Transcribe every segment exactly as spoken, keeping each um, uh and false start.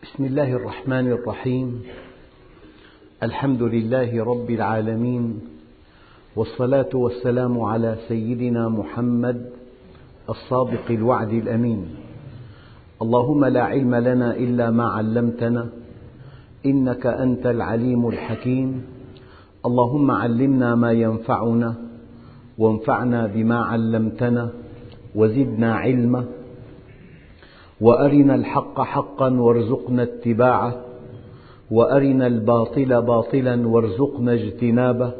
بسم الله الرحمن الرحيم. الحمد لله رب العالمين، والصلاة والسلام على سيدنا محمد الصادق الوعد الأمين. اللهم لا علم لنا إلا ما علمتنا إنك أنت العليم الحكيم. اللهم علمنا ما ينفعنا وانفعنا بما علمتنا وزدنا علما، وأرنا الحق حقا وارزقنا اتباعه، وأرنا الباطل باطلا وارزقنا اجتنابه،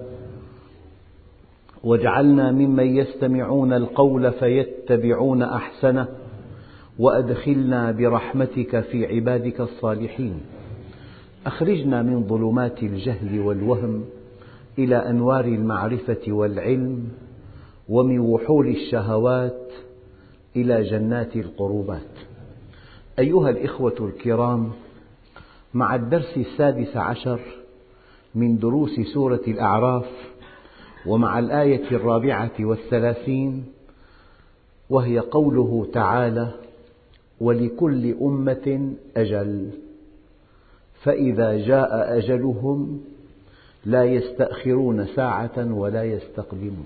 واجعلنا ممن يستمعون القول فيتبعون أحسنه، وأدخلنا برحمتك في عبادك الصالحين. أخرجنا من ظلمات الجهل والوهم إلى أنوار المعرفة والعلم، ومن وحول الشهوات إلى جنات القربات. أيها الإخوة الكرام، مع الدرس السادس عشر من دروس سورة الأعراف، ومع الآية الرابعة والثلاثين، وهي قوله تعالى: ولكل أمة أجل فإذا جاء أجلهم لا يستأخرون ساعة ولا يستقدمون.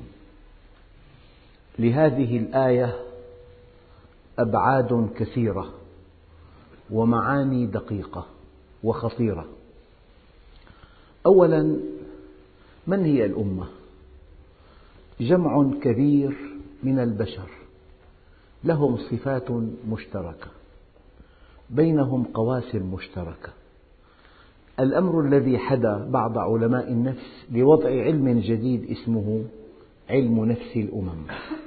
لهذه الآية أبعاد كثيرة ومعاني دقيقة وخطيرة. أولاً، من هي الأمة؟ جمع كبير من البشر لهم صفات مشتركة، بينهم قواسم مشتركة. الأمر الذي حدا بعض علماء النفس لوضع علم جديد اسمه علم نفس الأمم.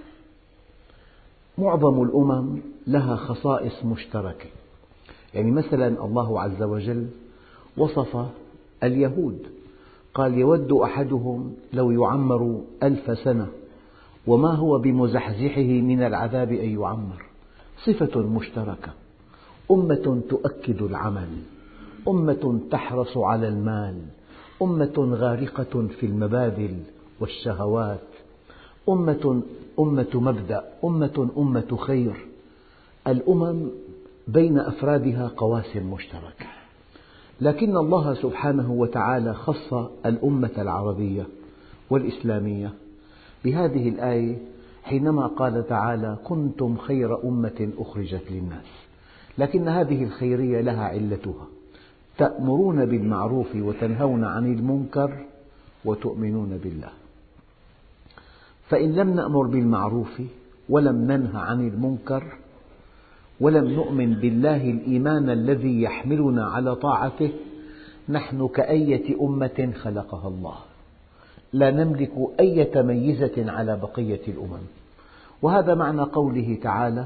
معظم الأمم لها خصائص مشتركة، يعني مثلا الله عز وجل وصف اليهود، قال: يود أحدهم لو يعمر ألف سنة وما هو بمزحزحه من العذاب أن يعمر. صفة مشتركة، أمة تؤكد العمل، أمة تحرص على المال، أمة غارقة في المبادل والشهوات، أمة أمة مبدأ، أمة أمة خير. الأمم بين أفرادها قواسم مشتركة، لكن الله سبحانه وتعالى خص الأمة العربية والإسلامية بهذه الآية حينما قال تعالى: كنتم خير أمة أخرجت للناس. لكن هذه الخيرية لها علتها: تأمرون بالمعروف وتنهون عن المنكر وتؤمنون بالله. فإن لم نأمر بالمعروف ولم ننه عن المنكر ولم نؤمن بالله الإيمان الذي يحملنا على طاعته، نحن كأية أمة خلقها الله، لا نملك أي ميزة على بقية الأمم. وهذا معنى قوله تعالى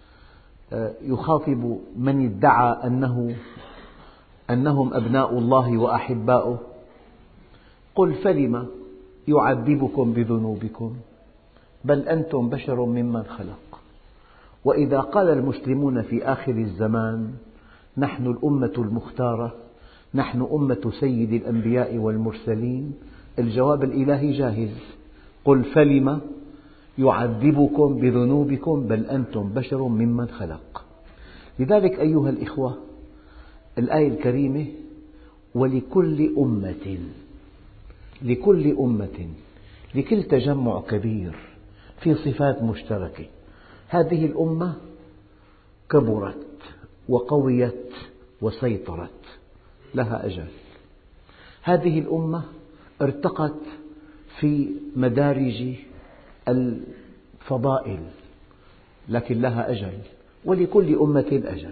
يخاطب من ادعى أنه أنهم أبناء الله وأحباؤه: قل فلم يعذبكم بذنوبكم بل أنتم بشر ممن خلق. وإذا قال المسلمون في آخر الزمان: نحن الأمة المختارة، نحن أمة سيد الأنبياء والمرسلين، الجواب الإلهي جاهز: قل فلم يعذبكم بذنوبكم بل أنتم بشر ممن خلق. لذلك أيها الإخوة، الآية الكريمة ولكل أمة، لكل أمة، لكل تجمع كبير في صفات مشتركة. هذه الأمة كبرت وقويت وسيطرت، لها أجل. هذه الأمة ارتقت في مدارج الفضائل، لكن لها أجل، ولكل أمة أجل.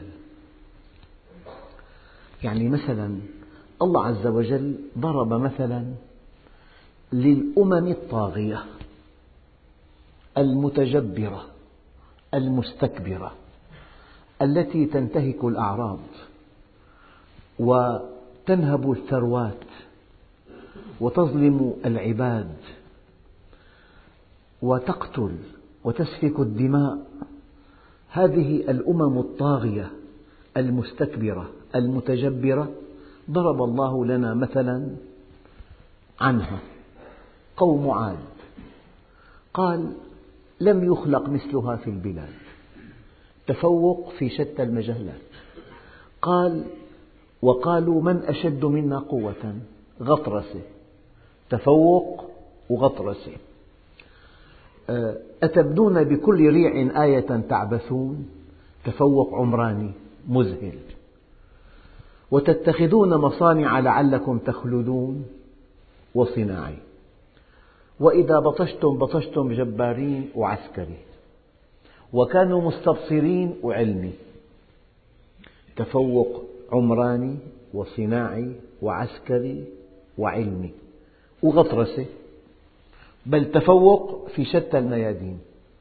يعني مثلا الله عز وجل ضرب مثلا للأمم الطاغية المتجبرة المستكبرة التي تنتهك الأعراض وتنهب الثروات وتظلم العباد وتقتل وتسفك الدماء. هذه الأمم الطاغية المستكبرة المتجبرة ضرب الله لنا مثلا عنها قوم عاد، قال: لم يخلق مثلها في البلاد، تفوق في شتى المجالات. قال: وقالوا من أشد منا قوة، غطرسة، تفوق وغطرسة. أتبنون بكل ريع آية تعبثون، تفوق عمراني مذهل. وتتخذون مصانع لعلكم تخلدون، وصناعي. وإذا بطشتم بطشتم جبارين، وعسكري. وكانوا مستبصرين، وعلمي. تفوق عمراني وصناعي وعسكري وعلمي وغطرسة، بل تفوق في شتى الميادين.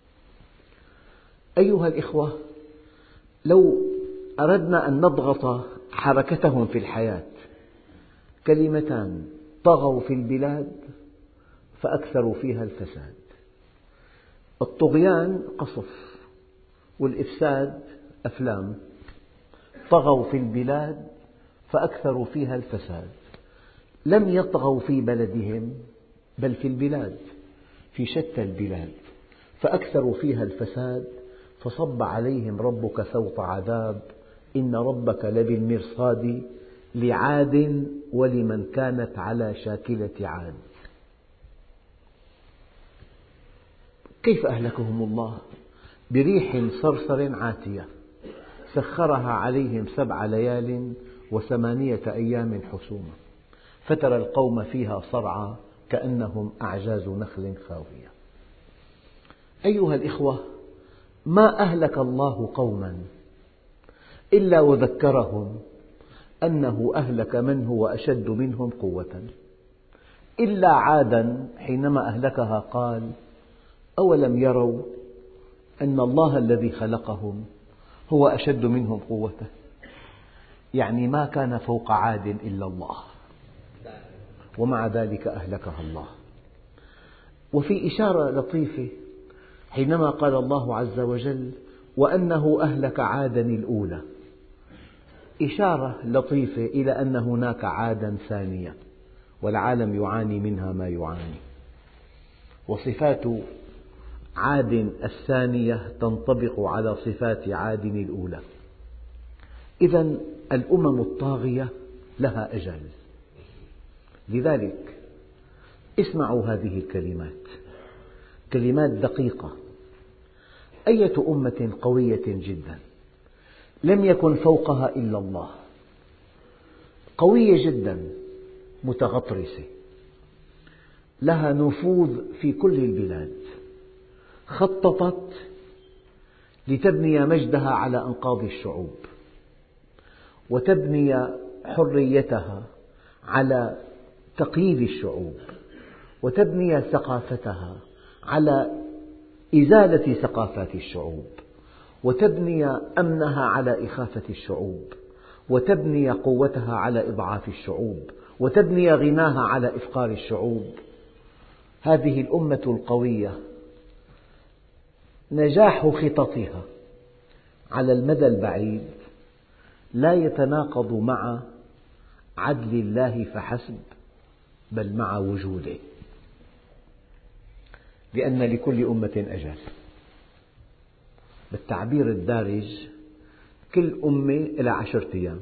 أيها الإخوة، لو أردنا أن نضغط حركتهم في الحياة، كلمتان: طغوا في البلاد فأكثروا فيها الفساد. الطغيان قصف، والإفساد أفلام. طغوا في البلاد فأكثروا فيها الفساد. لم يطغوا في بلدهم، بل في البلاد، في شتى البلاد، فأكثروا فيها الفساد. فصب عليهم ربك سوط عذاب، إن ربك لبالمرصاد، لعاد ولمن كانت على شاكلة عاد. كيف أهلكهم الله؟ بريح صرصر عاتية سخرها عليهم سبع ليال وثمانية أيام حسوما، فترى القوم فيها صرعى كأنهم أعجاز نخل خاوية. أيها الإخوة، ما أهلك الله قوما إلا وذكرهم أنه أهلك من هو أشد منهم قوة. إلا عادا حينما أهلكها قال: أولم يروا أن الله الذي خلقهم هو أشد منهم قوة. يعني ما كان فوق عاد إلا الله، ومع ذلك أهلكها الله. وفي إشارة لطيفة حينما قال الله عز وجل: وأنه أهلك عادا الأولى، إشارة لطيفة إلى أن هناك عادا ثانية، والعالم يعاني منها ما يعاني. وصفات عاد الثانية تنطبق على صفات عاد الأولى. إذن الأمم الطاغية لها أجل. لذلك اسمعوا هذه الكلمات، كلمات دقيقة. أية أمة قوية جدا لم يكن فوقها إلا الله، قوية جدا، متغطرسة، لها نفوذ في كل البلاد، خططت لتبني مجدها على أنقاض الشعوب، وتبني حريتها على تقييد الشعوب، وتبني ثقافتها على إزالة ثقافات الشعوب، وتبني أمنها على إخافة الشعوب، وتبني قوتها على إضعاف الشعوب، وتبني غناها على إفقار الشعوب. هذه الأمة القوية نجاح خططها على المدى البعيد لا يتناقض مع عدل الله فحسب، بل مع وجوده، لأن لكل أمة أجل. بالتعبير الدارج، كل أمة لها عشرة أيام.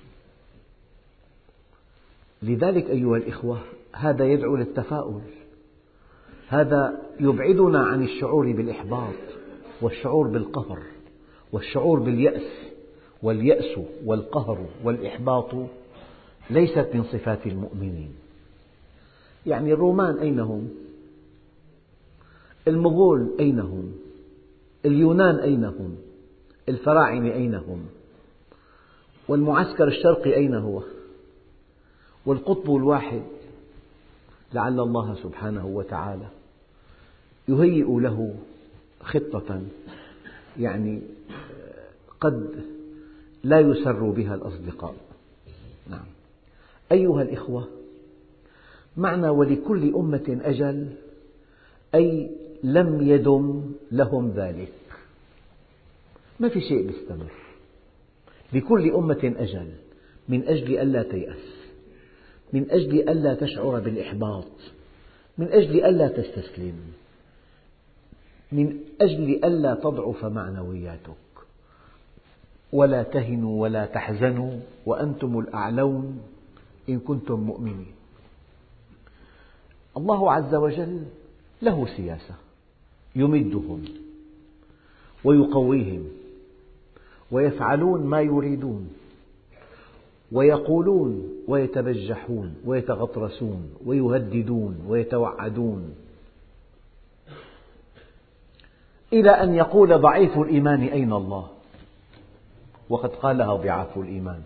لذلك أيها الإخوة، هذا يدعو للتفاؤل، هذا يبعدنا عن الشعور بالإحباط والشعور بالقهر والشعور باليأس. واليأس والقهر والإحباط ليست من صفات المؤمنين. يعني الرومان أين هم؟ المغول أين هم؟ اليونان أين هم؟ الفراعنة أين هم؟ والمعسكر الشرقي أين هو؟ والقطب الواحد لعل الله سبحانه وتعالى يهيئ له خطة يعني قد لا يسر بها الأصدقاء. نعم. أيها الإخوة، معنى ولكل أمة أجل أي لم يدم لهم ذلك، ما في شيء يستمر. لكل أمة أجل، من أجل ألا تيأس، من أجل ألا تشعر بالإحباط، من أجل ألا تستسلم، من أجل ألا تضعف معنوياتك. ولا تهنوا ولا تحزنوا وأنتم الأعلون إن كنتم مؤمنين. الله عز وجل له سياسة، يمدهم ويقويهم ويفعلون ما يريدون، ويقولون ويتبجحون ويتغطرسون ويهددون ويتوعدون، إلى أن يقول ضعيف الإيمان أين الله؟ وقد قالها ضعاف الإيمان.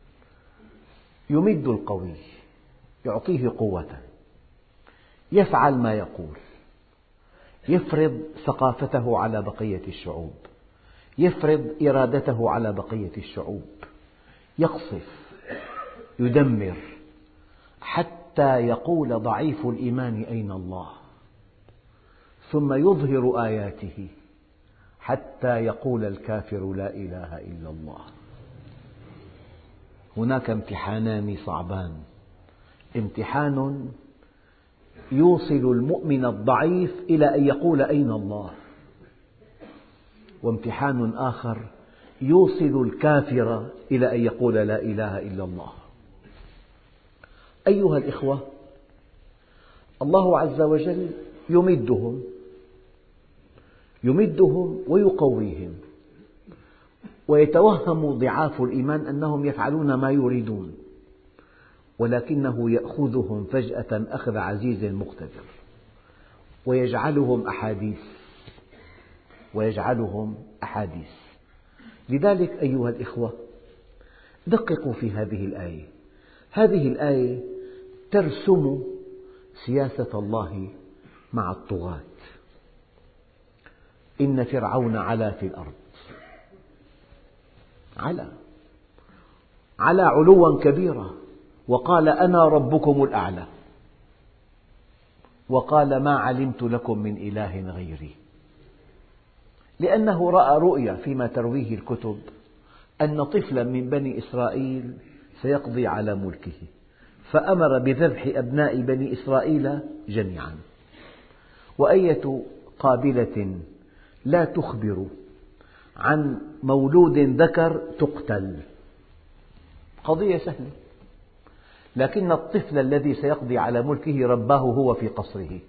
يمد القوي، يعطيه قوة، يفعل ما يقول، يفرض ثقافته على بقية الشعوب، يفرض إرادته على بقية الشعوب، يقصف، يدمر، حتى يقول ضعيف الإيمان أين الله؟ ثم يظهر آياته حتى يقول الكافر لا إله إلا الله. هناك امتحانان صعبان، امتحان يوصل المؤمن الضعيف إلى أن يقول أين الله، وامتحان آخر يوصل الكافر إلى أن يقول لا إله إلا الله. أيها الإخوة، الله عز وجل يمدهم يمدهم ويقويهم، ويتوهم ضعاف الإيمان أنهم يفعلون ما يريدون، ولكنه يأخذهم فجأة أخذ عزيز مقتدر، ويجعلهم أحاديث ويجعلهم أحاديث. لذلك أيها الإخوة، دققوا في هذه الآية. هذه الآية ترسم سياسة الله مع الطغاة. إن فرعون علا في الأرض، علا علا علوا كبيرا، وقال أنا ربكم الأعلى، وقال ما علمت لكم من إله غيري، لأنه رأى رؤيا فيما ترويه الكتب أن طفلا من بني إسرائيل سيقضي على ملكه، فأمر بذبح أبناء بني إسرائيل جميعا. وأية قابلة لا تخبر عن مولود ذكر تقتل، قضية سهلة. لكن الطفل الذي سيقضي على ملكه رباه هو في قصره،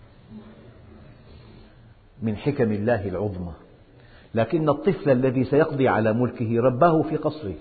من حكم الله العظمى. لكن الطفل الذي سيقضي على ملكه رباه في قصره.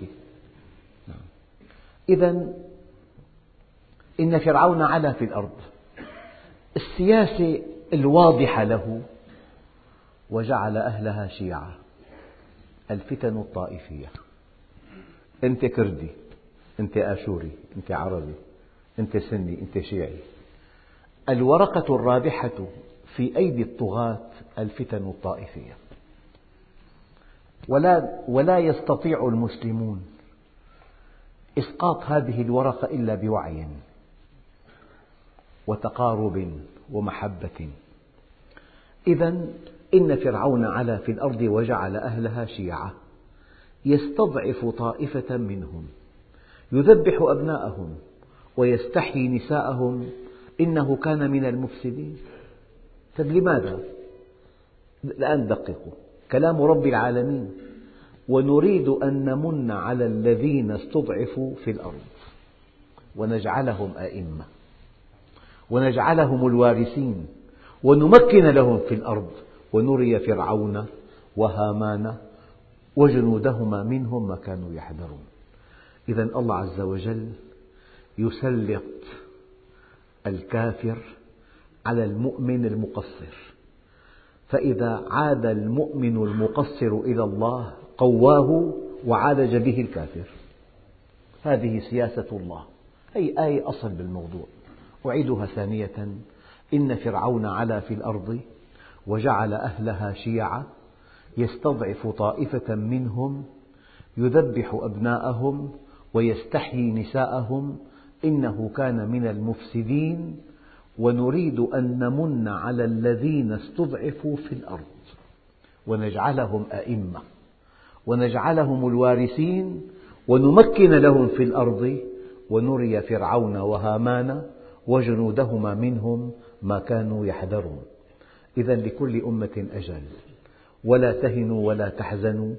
إذن إن فرعون علا في الأرض، السياسة الواضحة له وجعل أهلها شيعا، الفتن الطائفية. أنت كردي، أنت آشوري، أنت عربي، أنت سني، أنت شيعي. الورقة الرابحة في أيدي الطغاة الفتن الطائفية، ولا, ولا يستطيع المسلمون إسقاط هذه الورقة إلا بوعي وتقارب ومحبة. إذن إن فرعون علا في الأرض وجعل أهلها شيعا يستضعف طائفة منهم، يذبح أبناءهم ويستحيي نساءهم، إنه كان من المفسدين. طيب لماذا؟ الآن دققوا كلام رب العالمين: ونريد أن نمن على الذين استضعفوا في الأرض ونجعلهم أئمة ونجعلهم الوارثين ونمكن لهم في الأرض ونري فرعون وهامان وجنودهما منهم ما كانوا يحذرون. إذن الله عز وجل يسلط الكافر على المؤمن المقصر، فإذا عاد المؤمن المقصر إلى الله قواه وعالج به الكافر. هذه سياسة الله. هي آية أصل بالموضوع. أعيدها ثانية: إن فرعون علا في الأرض وجعل أهلها شيعا يستضعف طائفة منهم يذبح أبناءهم ويستحيي نساءهم، إنه كان من المفسدين، ونريد أن نمن على الذين استضعفوا في الأرض ونجعلهم أئمة ونجعلهم الوارثين ونمكن لهم في الأرض ونري فرعون وهامان وجنودهما منهم ما كانوا يحذرون. إذن لكل أمة أجل، ولا تهنوا ولا تحزنوا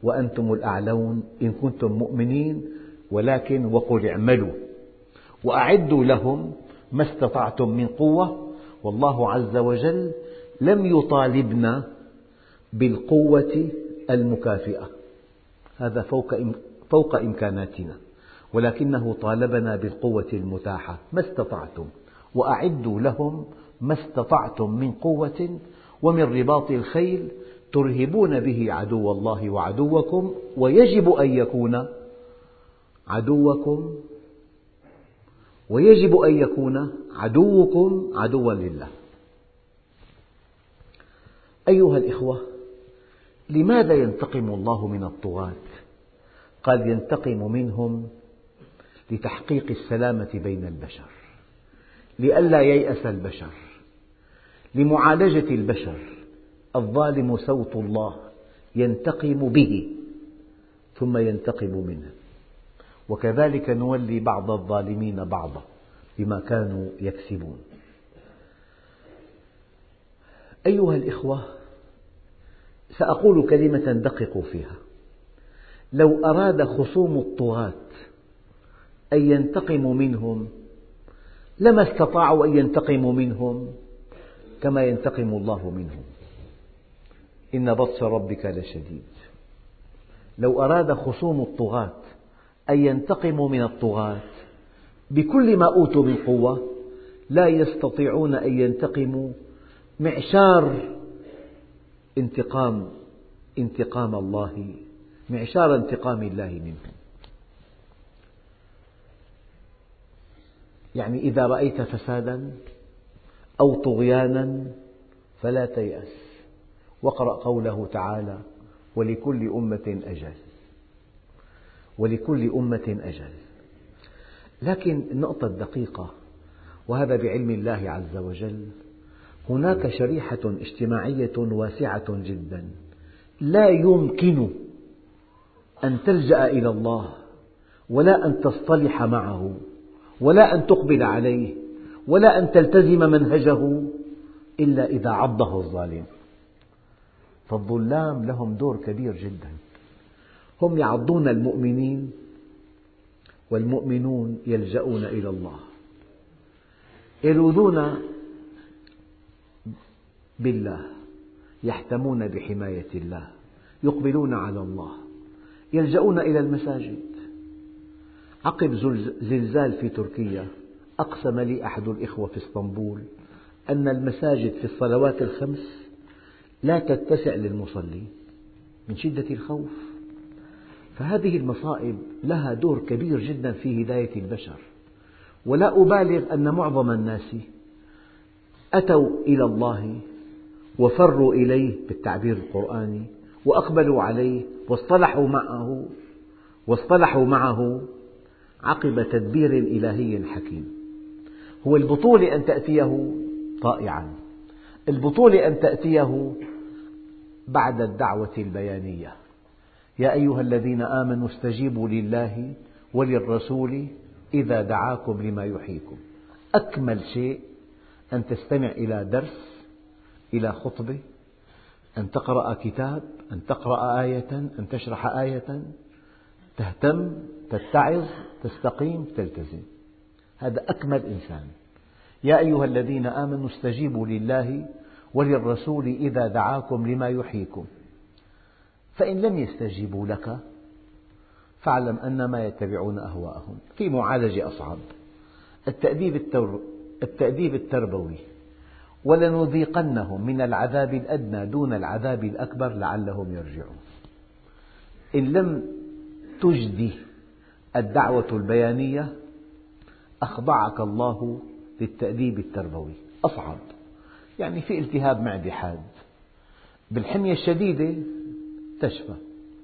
وأنتم الأعلون إن كنتم مؤمنين، ولكن وقل اعملوا وأعدوا لهم ما استطعتم من قوة. والله عز وجل لم يطالبنا بالقوة المكافئة، هذا فوق فوق إمكاناتنا، ولكنه طالبنا بالقوة المتاحة ما استطعتم، وأعدوا لهم ما استطعتم من قوة ومن رباط الخيل ترهبون به عدو الله وعدوكم، ويجب أن يكون عدوكم ويجب أن يكون عدوكم عدوا لله. أيها الإخوة، لماذا ينتقم الله من الطغاة؟ قال ينتقم منهم لتحقيق السلامة بين البشر، لئلا ييأس البشر، لمعالجة البشر. الظالم سوط الله ينتقم به ثم ينتقم منه، وكذلك نولي بعض الظالمين بعضا بما كانوا يكسبون. أيها الإخوة، سأقول كلمة دققوا فيها. لو أراد خصوم الطغاة أن ينتقموا منهم لما استطاعوا أن ينتقموا منهم كما ينتقم الله منهم، إن بطش ربك لشديد. لو أراد خصوم الطغاة أن ينتقموا من الطغاة بكل ما أوتوا من قوة لا يستطيعون أن ينتقموا معشار انتقام انتقام الله معشار انتقام الله منهم. يعني إذا رأيت فسادا أو طغيانا فلا تيأس، واقرأ قوله تعالى: ولكل أمة أجل، ولكل أمة أجل. لكن النقطة الدقيقة، وهذا بعلم الله عز وجل، هناك شريحة اجتماعية واسعة جدا لا يمكن أن تلجأ إلى الله ولا أن تصطلح معه ولا أن تقبل عليه ولا أن تلتزم منهجه إلا إذا عضه الظالم. فالظلام لهم دور كبير جدا، هم يعضون المؤمنين والمؤمنون يلجؤون إلى الله، يلوذون بالله، يحتمون بحماية الله، يقبلون على الله، يلجؤون إلى المساجد. عقب زلزال في تركيا أقسم لي أحد الإخوة في اسطنبول أن المساجد في الصلوات الخمس لا تتسع للمصلين من شدة الخوف. فهذه المصائب لها دور كبير جدا في هداية البشر، ولا أبالغ أن معظم الناس أتوا إلى الله وفروا إليه بالتعبير القرآني وأقبلوا عليه واصطلحوا معه واصطلحوا معه عقب تدبير إلهي حكيم. هو البطولة أن تأتيه طائعا، البطولة أن تأتيه بعد الدعوة البيانية: يا أيها الذين آمنوا استجيبوا لله وللرسول إذا دعاكم لما يحييكم. أكمل شيء أن تستمع إلى درس، إلى خطبة، أن تقرأ كتاب، أن تقرأ آية، أن تشرح آية، تهتم، تتعظ، تستقيم، تلتزم. هذا أكمل إنسان. يا أيها الذين آمنوا استجيبوا لله وللرسول إذا دعاكم لما يحييكم. فإن لم يستجيبوا لك فاعلم أنما يتبعون أهواءهم. في معالجة أصعب، التأديب, التر... التأديب التربوي: ولنذيقنهم من العذاب الأدنى دون العذاب الأكبر لعلهم يرجعون. إن لم تجدي الدعوة البيانية أخضعك الله للتأديب التربوي. أصعب، يعني في التهاب معدة حاد، بالحمية الشديدة تشفى،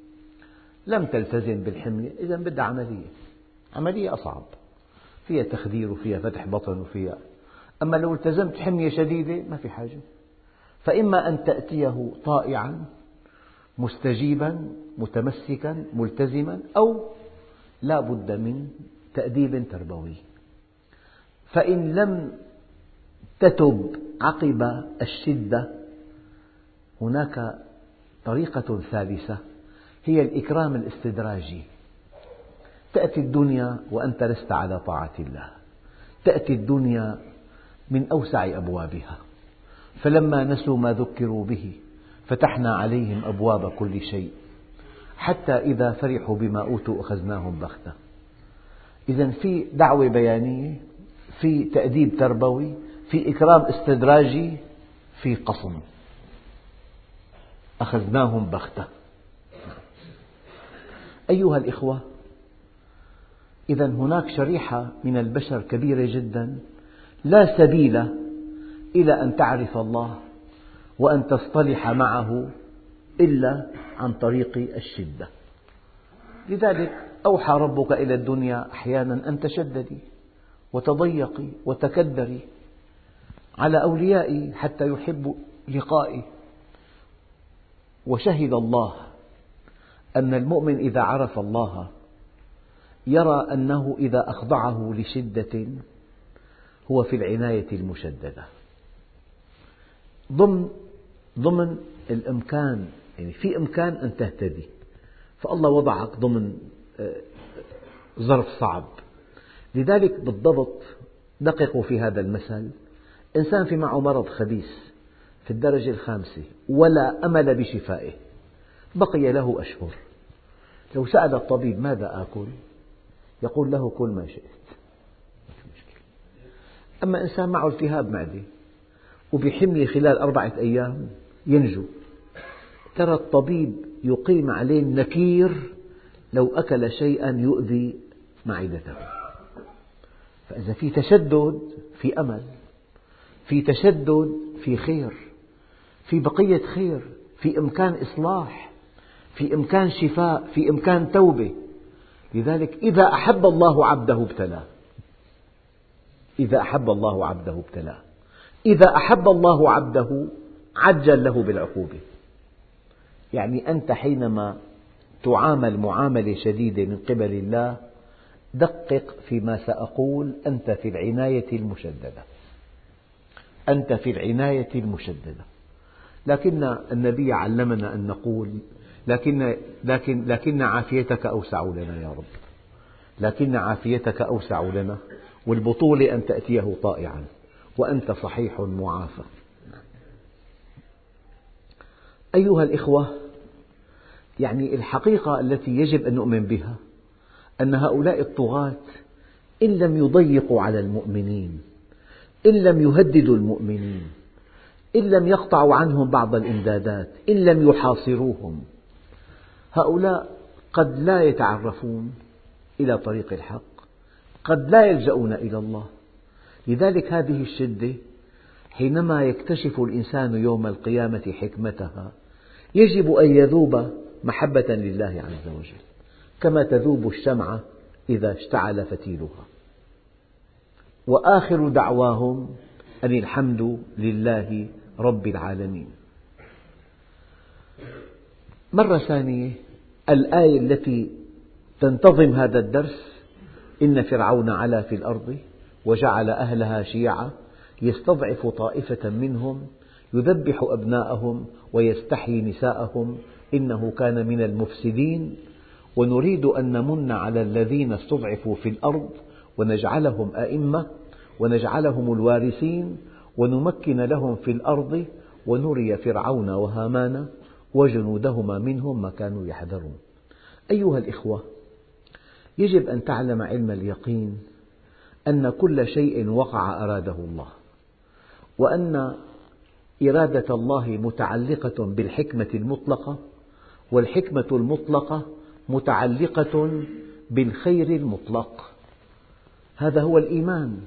لم تلتزم بالحمية إذا بدها عملية، عملية أصعب، فيها تخدير وفيها فتح بطن وفيها. أما لو التزمت حمية شديدة ما في حاجة. فإما أن تأتيه طائعا مستجيبا متمسكا ملتزما، أو لا بد من تأديب تربوي. فإن لم تتب عقب الشدة هناك طريقة ثالثة هي الإكرام الاستدراجي. تأتي الدنيا وأنت لست على طاعة الله، تأتي الدنيا من أوسع أبوابها، فلما نسوا ما ذكروا به فتحنا عليهم أبواب كل شيء حتى إذا فرحوا بما أوتوا أخذناهم بغتة. إذن في دعوة بيانية، في تأديب تربوي، في إكرام استدراجي، في قصم. أخذناهم بغتة. أيها الإخوة، إذن هناك شريحة من البشر كبيرة جدا لا سبيل إلى أن تعرف الله وأن تصطلح معه إلا عن طريق الشدة. لذلك أوحى ربك إلى الدنيا أحيانا أن تشددي وتضيقي وتكدري على أوليائي حتى يحبوا لقائي. وشهد الله أن المؤمن إذا عرف الله يرى أنه إذا أخضعه لشدة هو في العناية المشددة ضمن ضمن الإمكان، يعني في إمكان أن تهتدي، فالله وضعك ضمن ظرف صعب. لذلك بالضبط دققوا في هذا المثل: إنسان في معه مرض خبيث في الدرجة الخامسة ولا أمل بشفائه، بقي له أشهر. لو سأل الطبيب ماذا آكل؟ يقول له: كل ما شئت. أما إنسان معه التهاب معدة وبحمية خلال أربعة أيام ينجو، ترى الطبيب يقيم عليه النكير لو أكل شيئا يؤذي معدته. فإذا في تشدد في أمل، في تشدد في خير، في بقية خير، في إمكان إصلاح، في إمكان شفاء، في إمكان توبة. لذلك إذا أحب الله عبده ابتلاه، إذا أحب الله عبده ابتلاه، إذا أحب الله عبده عجل له بالعقوبة. يعني أنت حينما تعامل معاملة شديدة من قبل الله دقق فيما سأقول، أنت في العناية المشددة، أنت في العناية المشددة. لكن النبي علمنا أن نقول: لكن, لكن, لكن عافيتك أوسع لنا يا رب، لكن عافيتك أوسع لنا، والبطولة أن تأتيه طائعا وأنت صحيح معافى. أيها الإخوة، يعني الحقيقة التي يجب أن نؤمن بها أن هؤلاء الطغاة إن لم يضيقوا على المؤمنين، إن لم يهددوا المؤمنين، إن لم يقطعوا عنهم بعض الإمدادات، إن لم يحاصروهم، هؤلاء قد لا يتعرفون إلى طريق الحق، قد لا يلجؤون إلى الله. لذلك هذه الشدة حينما يكتشف الإنسان يوم القيامة حكمتها يجب أن يذوب محبة لله عز وجل، كما تذوب الشمعة إذا اشتعل فتيلها. وآخر دعواهم أن الحمد لله رب العالمين. مرة ثانية الآية التي تنتظم هذا الدرس: إن فرعون علا في الأرض وجعل أهلها شيعا يستضعف طائفة منهم يذبح أبناءهم ويستحيي نساءهم إنه كان من المفسدين ونريد أن نمن على الذين استضعفوا في الأرض ونجعلهم أئمة ونجعلهم الوارثين ونمكن لهم في الأرض ونري فرعون وهامان وجنودهما منهم ما كانوا يحذرون. أيها الإخوة، يجب أن تعلم علم اليقين أن كل شيء وقع أراده الله، وأن إرادة الله متعلقة بالحكمة المطلقة، والحكمة المطلقة متعلقة بالخير المطلق. هذا هو الإيمان.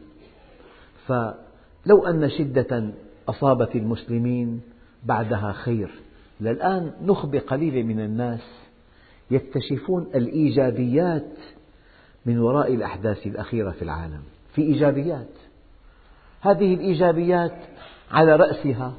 فلو أن شدة أصابت المسلمين بعدها خير، للآن نخبة قليلة من الناس يكتشفون الإيجابيات من وراء الأحداث الأخيرة في العالم. في إيجابيات، هذه الإيجابيات على رأسها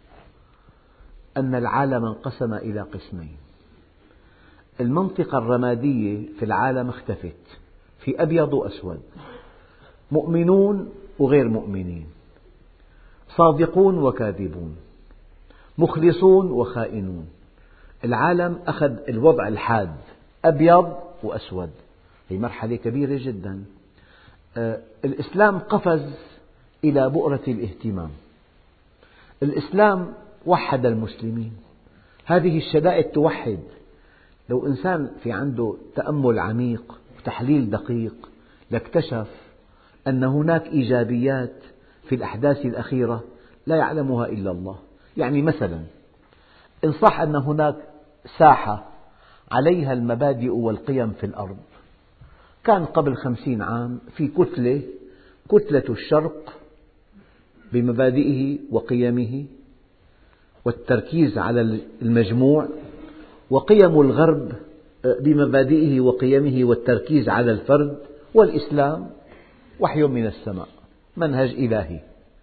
أن العالم انقسم إلى قسمين. المنطقة الرمادية في العالم اختفت، في أبيض وأسود، مؤمنون وغير مؤمنين، صادقون وكاذبون، مخلصون وخائنون. العالم أخذ الوضع الحاد، أبيض وأسود، هي مرحلة كبيرة جدا. الإسلام قفز إلى بؤرة الاهتمام. الإسلام وحد المسلمين، هذه الشدائد توحد. لو إنسان في عنده تأمل عميق وتحليل دقيق لاكتشف أن هناك إيجابيات في الأحداث الأخيرة لا يعلمها إلا الله. يعني مثلا إن صح أن هناك ساحة عليها المبادئ والقيم في الأرض، كان قبل خمسين عام في كتلة كتلة الشرق بمبادئه وقيمه والتركيز على المجموع، وقيم الغرب بمبادئه وقيمه والتركيز على الفرد، والإسلام وحي من السماء، منهج إلهي.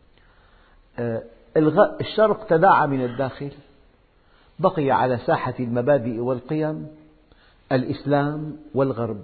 الشرق تداعى من الداخل، بقي على ساحة المبادئ والقيم الإسلام والغرب.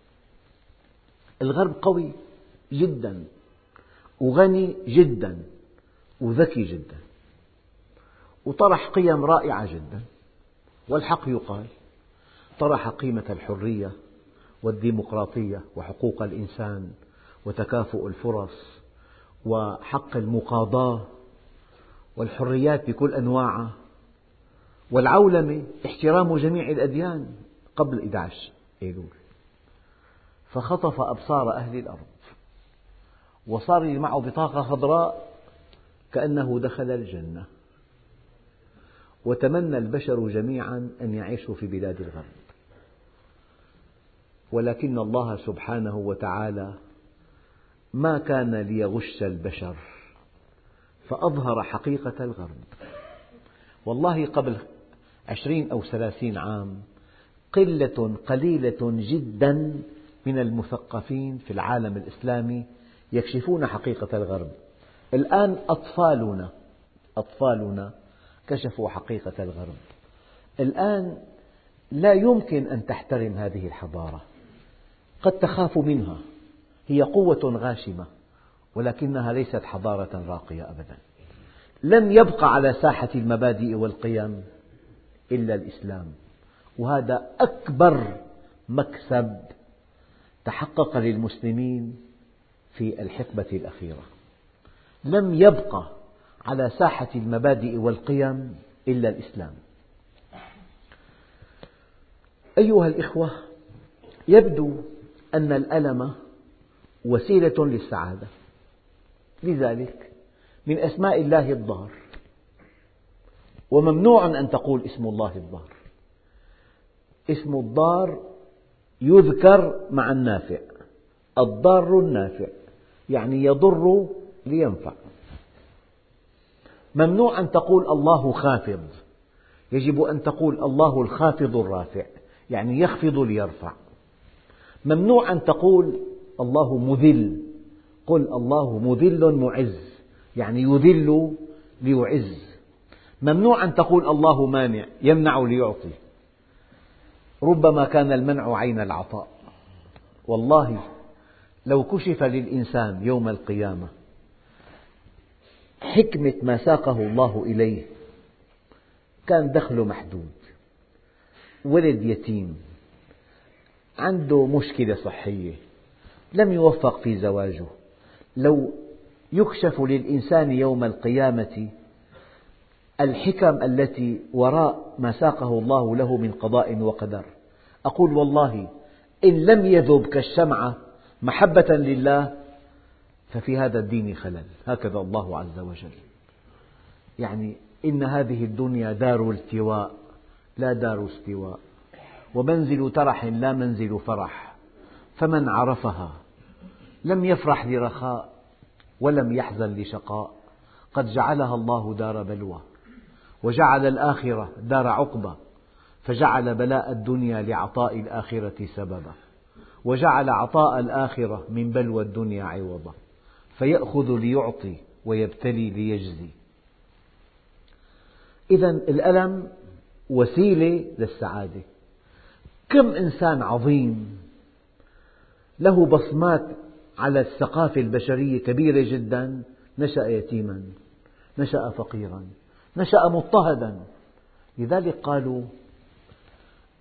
الغرب قوي جدا وغني جدا وذكي جدا، وطرح قيم رائعة جدا، والحق يقال طرح قيمة الحرية والديمقراطية وحقوق الإنسان وتكافؤ الفرص وحق المقاضاة والحريات بكل أنواعها، والعولمة احترام جميع الأديان قبل أحد عشر أيلول. فخطف أبصار أهل الأرض، وصار اللي معه بطاقة خضراء كأنه دخل الجنة، وتمنى البشر جميعا أن يعيشوا في بلاد الغرب. ولكن الله سبحانه وتعالى ما كان ليغش البشر، فأظهر حقيقة الغرب. والله قبل عشرين أو ثلاثين عام قلة قليلة جدا من المثقفين في العالم الإسلامي يكشفون حقيقة الغرب. الآن أطفالنا أطفالنا كشفوا حقيقة الغرب. الآن لا يمكن أن تحترم هذه الحضارة، قد تخاف منها، هي قوة غاشمة، ولكنها ليست حضارة راقية أبدا. لم يبق على ساحة المبادئ والقيم إلا الإسلام، وهذا أكبر مكسب تحقق للمسلمين في الحقبة الأخيرة. لم يبق على ساحة المبادئ والقيم إلا الإسلام. أيها الإخوة، يبدو أن الألم وسيلة للسعادة، لذلك من أسماء الله الضار، وممنوع أن تقول اسم الله الضار. اسم الضار يذكر مع النافع، الضار النافع، يعني يضر لينفع. ممنوع أن تقول الله خافض، يجب أن تقول الله الخافض الرافع، يعني يخفض ليرفع. ممنوع أن تقول الله مذل، قل الله مذل معز، يعني يذل ليعز. ممنوع أن تقول الله مانع، يمنع ليعطي. ربما كان المنع عين العطاء. والله لو كشف للإنسان يوم القيامة حكمة ما ساقه الله إليه، كان دخله محدود، ولد يتيم، عنده مشكلة صحية، لم يوفق في زواجه. لو يكشف للإنسان يوم القيامة الحكم التي وراء ما ساقه الله له من قضاء وقدر، أقول والله إن لم يذب كالشمعة محبة لله ففي هذا الدين خلل. هكذا الله عز وجل. يعني إن هذه الدنيا دار التواء لا دار استواء، ومنزل ترح لا منزل فرح، فمن عرفها لم يفرح لرخاء ولم يحزن لشقاء. قد جعلها الله دار بلوى، وجعل الآخرة دار عقبى، فجعل بلاء الدنيا لعطاء الآخرة سببا، وجعل عطاء الآخرة من بلوى الدنيا عوضا، فيأخذ ليعطي ويبتلي ليجزي. إذا الألم وسيلة للسعادة. كم إنسان عظيم له بصمات على الثقافة البشرية كبيرة جدا نشأ يتيما، نشأ فقيرا، نشأ مضطهدا. لذلك قالوا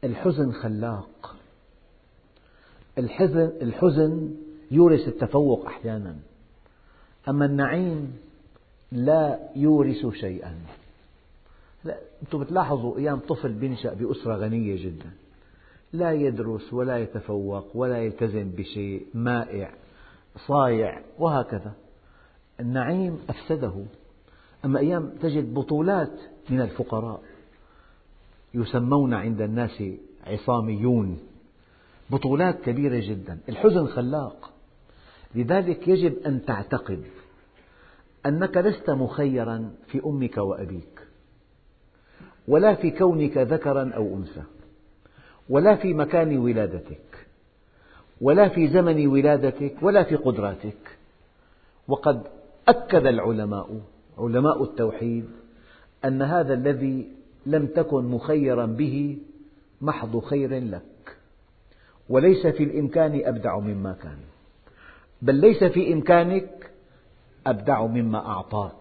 الحزن خلاق. الحزن, الحزن يورث التفوق أحيانا، أما النعيم لا يورث شيئا. لا، أنتم بتلاحظوا أيام طفل بينشأ بأسرة غنية جدا، لا يدرس ولا يتفوق ولا يلتزم بشيء، مائع صايع وهكذا. النعيم أفسده. أما أيام تجد بطولات من الفقراء يسمون عند الناس عصاميون، بطولات كبيرة جدا. الحزن خلاق. لذلك يجب أن تعتقد أنك لست مخيرا في أمك وأبيك، ولا في كونك ذكرا أو أنثى، ولا في مكان ولادتك، ولا في زمن ولادتك، ولا في قدراتك. وقد أكد العلماء علماء التوحيد أن هذا الذي لم تكن مخيرا به محض خير لك، وليس في الإمكان أبدع مما كان، بل ليس في إمكانك أبدع مما أعطاك.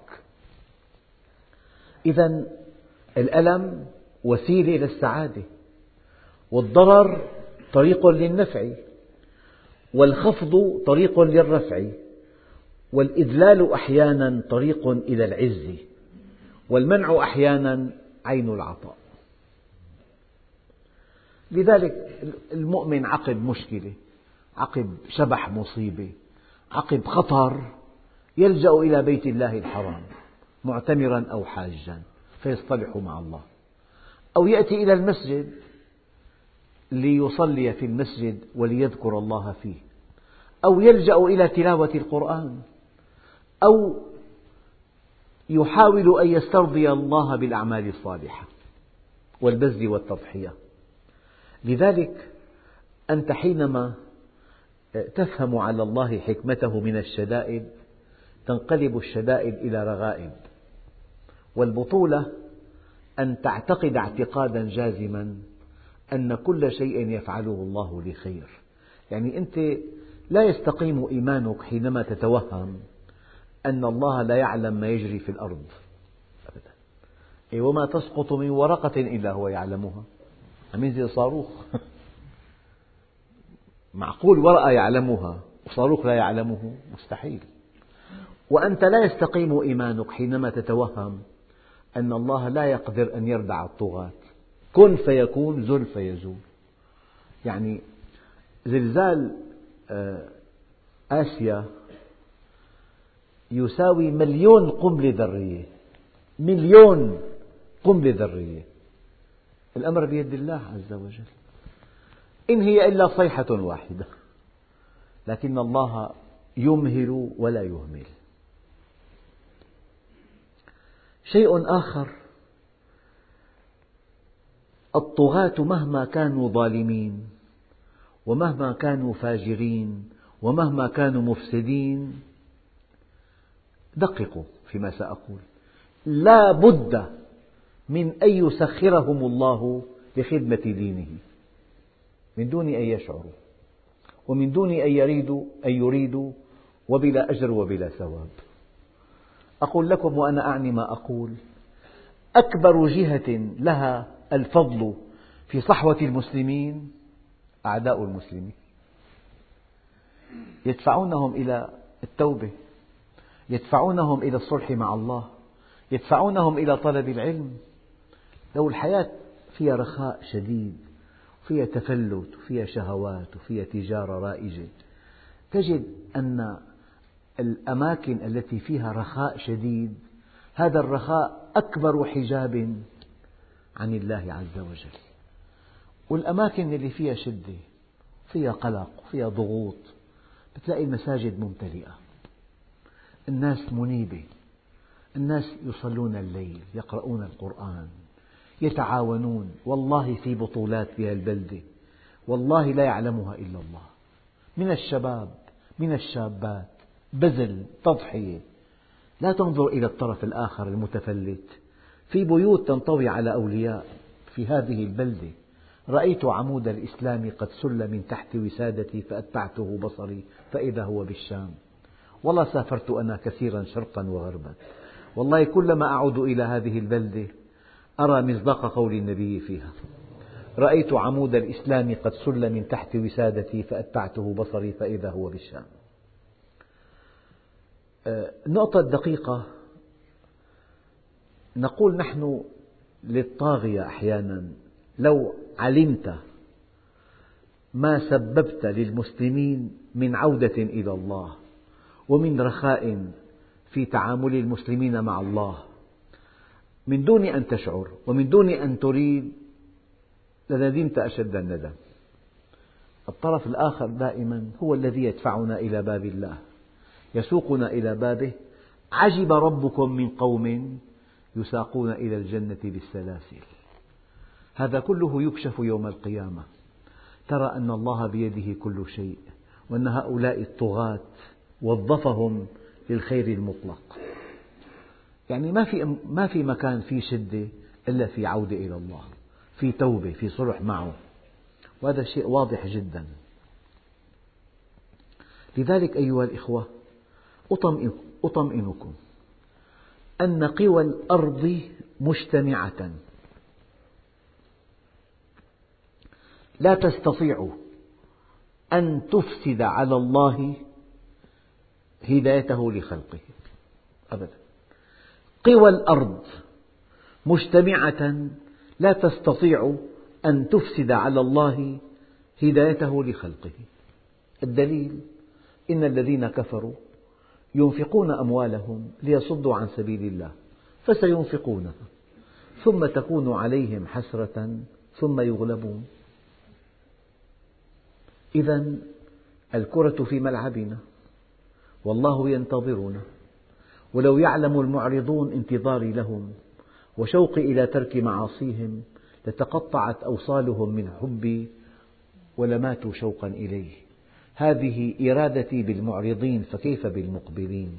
إذن الألم وسيلة للسعادة، والضرر طريق للنفع، والخفض طريق للرفع، والإذلال أحيانا طريق إلى العز، والمنع أحيانا عين العطاء. لذلك المؤمن عقب مشكلة، عقب شبح مصيبة، عقب خطر، يلجأ إلى بيت الله الحرام معتمرا أو حاجا فيصطلح مع الله، أو يأتي إلى المسجد ليصلي في المسجد وليذكر الله فيه، أو يلجأ إلى تلاوة القرآن، أو يحاول أن يسترضي الله بالأعمال الصالحة والبذل والتضحية. لذلك أنت حينما تفهم على الله حكمته من الشدائد تنقلب الشدائد إلى رغائب. والبطولة أن تعتقد اعتقادا جازما أن كل شيء يفعله الله لخير. يعني أنت لا يستقيم إيمانك حينما تتوهم أن الله لا يعلم ما يجري في الأرض أبدا. وما تسقط من ورقة إلا هو يعلمها. عم ينزل صاروخ معقول ورقة يعلمها وصاروخ لا يعلمه؟ مستحيل. وأنت لا يستقيم إيمانك حينما تتوهم أن الله لا يقدر أن يردع الطغاة. كن فيكون، زل فيزول. يعني زلزال آسيا يساوي مليون قنبلة ذرية، مليون قنبلة ذرية. الأمر بيد الله عز وجل، إن هي إلا صيحة واحدة، لكن الله يمهل ولا يهمل. شيء آخر، الطغاة مهما كانوا ظالمين ومهما كانوا فاجرين ومهما كانوا مفسدين، دققوا فيما سأقول، لا بد من أن يسخرهم الله لخدمة دينه من دون أن يشعروا، ومن دون أن يريدوا أن يريدوا، وبلا أجر وبلا ثواب. أقول لكم وأنا أعني ما أقول، أكبر جهة لها الفضل في صحوة المسلمين أعداء المسلمين، يدفعونهم إلى التوبة، يدفعونهم إلى الصلح مع الله، يدفعونهم إلى طلب العلم. لو الحياة فيها رخاء شديد، فيها تفلت، وفيها شهوات، وفيها تجارة رائجة، تجد أن الأماكن التي فيها رخاء شديد هذا الرخاء أكبر حجاب عن الله عز وجل. والأماكن اللي فيها شدة، فيها قلق، فيها ضغوط، بتلاقي المساجد ممتلئة، الناس منيبة، الناس يصلون الليل، يقرؤون القرآن، يتعاونون. والله في بطولات في البلدة والله لا يعلمها إلا الله، من الشباب من الشابات، بذل، تضحية. لا تنظر إلى الطرف الآخر المتفلت. في بيوت تنطوي على أولياء في هذه البلدة. رأيت عمود الإسلام قد سل من تحت وسادتي فأتبعته بصري فإذا هو بالشام. والله سافرت أنا كثيرا شرقا وغربا، والله كلما أعود إلى هذه البلدة أرى مصداق قول النبي فيها: رأيت عمود الإسلام قد سل من تحت وسادتي فأتبعته بصري فإذا هو بالشام. النقطة الدقيقة، نقول نحن للطاغية أحيانا: لو علمت ما سببت للمسلمين من عودة إلى الله ومن رخاء في تعامل المسلمين مع الله من دون أن تشعر ومن دون أن تريد، لندمت أشد الندم. الطرف الآخر دائما هو الذي يدفعنا إلى باب الله، يسوقنا إلى بابه. عجب ربكم من قوم يساقون إلى الجنة بالسلاسل. هذا كله يكشف يوم القيامة. ترى أن الله بيده كل شيء، وأن هؤلاء الطغاة وظفهم للخير المطلق. يعني ما في ما في مكان فيه شدة إلا في عودة إلى الله، في توبة، في صلح معه، وهذا شيء واضح جدا. لذلك أيها الإخوة، أطمئنكم أن قوى الأرض مجتمعة لا تستطيع أن تفسد على الله هدايته لخلقه أبدا. قوى الأرض مجتمعة لا تستطيع أن تفسد على الله هدايته لخلقه. الدليل: إن الذين كفروا ينفقون أموالهم ليصدوا عن سبيل الله فسينفقونها ثم تكون عليهم حسرة ثم يغلبون. إذن الكرة في ملعبنا والله ينتظرنا، ولو يعلم المعرضون انتظاري لهم وشوقي إلى ترك معاصيهم لتقطعت أوصالهم من حبي ولماتوا شوقا إليه. هذه إرادتي بالمعرضين، فكيف بالمقبلين؟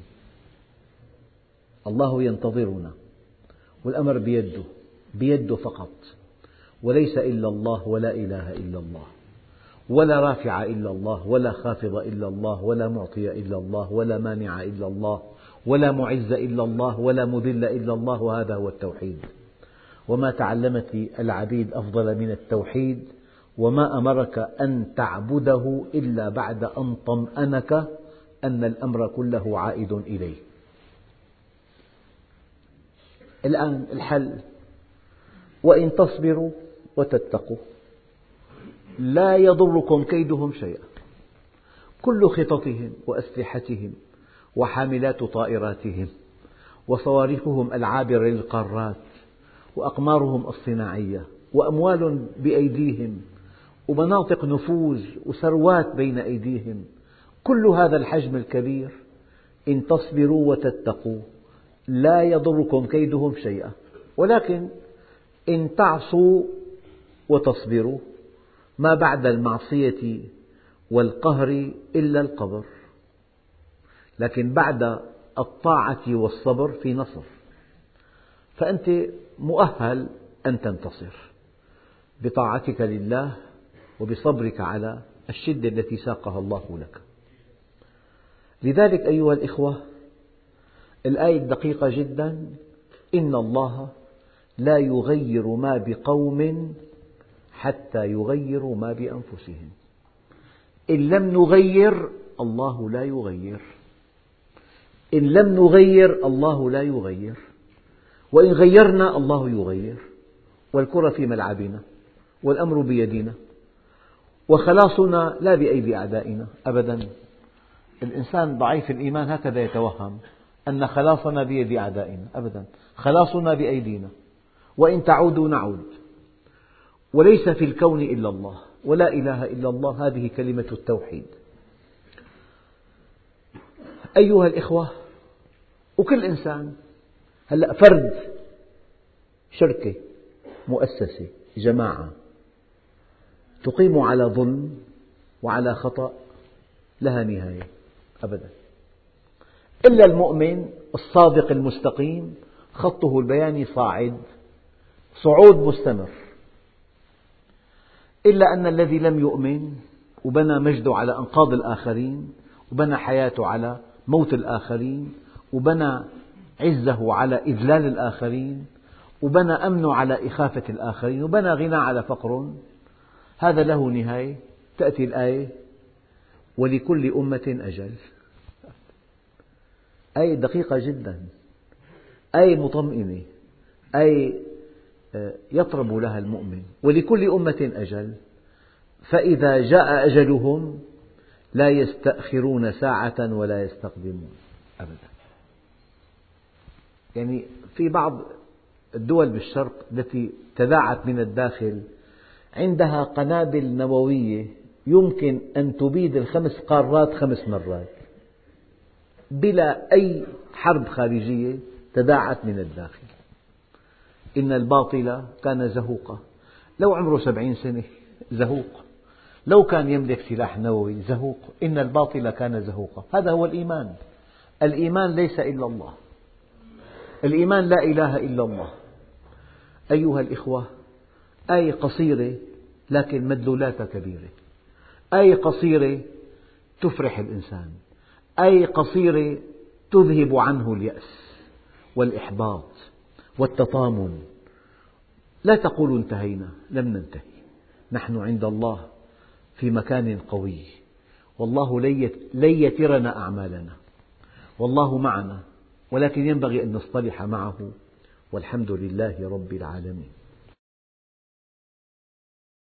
الله ينتظرنا والأمر بيده، بيده فقط، وليس إلا الله ولا إله إلا الله، ولا رافع إلا الله، ولا خافض إلا الله، ولا معطي إلا الله، ولا مانع إلا الله، ولا معز إلا الله، ولا مذل إلا الله. وهذا هو التوحيد. وما تعلمت العبيد أفضل من التوحيد، وما أمرك أن تعبده إلا بعد أن طمأنك أن الأمر كله عائد إليه. الآن الحل: وإن تصبروا وتتقوا لا يضركم كيدهم شيئا. كل خططهم وأسلحتهم وحاملات طائراتهم وصواريخهم العابرة للقارات وأقمارهم الصناعية وأموال بأيديهم ومناطق نفوذ وثروات بين أيديهم، كل هذا الحجم الكبير إن تصبروا وتتقوا لا يضركم كيدهم شيئا. ولكن إن تعصوا وتصبروا ما بعد المعصية والقهر إلا القبر، لكن بعد الطاعة والصبر في نصر، فأنت مؤهل أن تنتصر بطاعتك لله وبصبرك على الشدة التي ساقها الله لك. لذلك أيها الإخوة، الآية الدقيقة جدا: إن الله لا يغير ما بقوم حتى يغيروا ما بأنفسهم. إن لم نغير الله لا يغير، إن لم نغير الله لا يغير، وإن غيرنا الله يغير. والكرة في ملعبنا والأمر بيدنا، وخلاصنا لا بأيدي أعدائنا أبدا. الإنسان ضعيف الإيمان هكذا يتوهم أن خلاصنا بيد أعدائنا أبدا. خلاصنا بأيدينا، وإن تعودوا نعود. وليس في الكون إلا الله ولا إله إلا الله. هذه كلمة التوحيد. أيها الإخوة، وكل إنسان هلأ فرد، شركة، مؤسسة، جماعة تقيم على ظلم وعلى خطأ لها نهاية أبدا، إلا المؤمن الصادق المستقيم خطه البياني صاعد، صعود مستمر. إلا أن الذي لم يؤمن وبنى مجده على أنقاض الآخرين، وبنى حياته على موت الآخرين، وبنى عزه على إذلال الآخرين، وبنى أمنه على إخافة الآخرين وبنى غنى على فقر، هذا له نهاية. تأتي الآية: ولكل أمة أجل. آية دقيقة جدا، آية مطمئنة، آية يطرب لها المؤمن. ولكل أمة أجل فإذا جاء أجلهم لا يستأخرون ساعة ولا يستقدمون أبدا. يعني في بعض الدول بالشرق التي تداعت من الداخل عندها قنابل نووية يمكن أن تبيد الخمس قارات خمس مرات بلا أي حرب خارجية تداعت من الداخل. إن الباطل كان زهوقا. لو عمره سبعين سنة زهوق، لو كان يملك سلاح نووي زهوق. إن الباطل كان زهوقا. هذا هو الإيمان. الإيمان ليس إلا الله، الإيمان لا إله إلا الله. أيها الإخوة، آية قصيرة لكن مدلولاتها كبيرة، آية قصيرة تفرح الإنسان، آية قصيرة تذهب عنه اليأس والإحباط والتطامن. لا تقولوا انتهينا، لم ننتهي، نحن عند الله في مكان قوي، والله لن يترنا أعمالنا، والله معنا، ولكن ينبغي أن نصطلح معه، والحمد لله رب العالمين.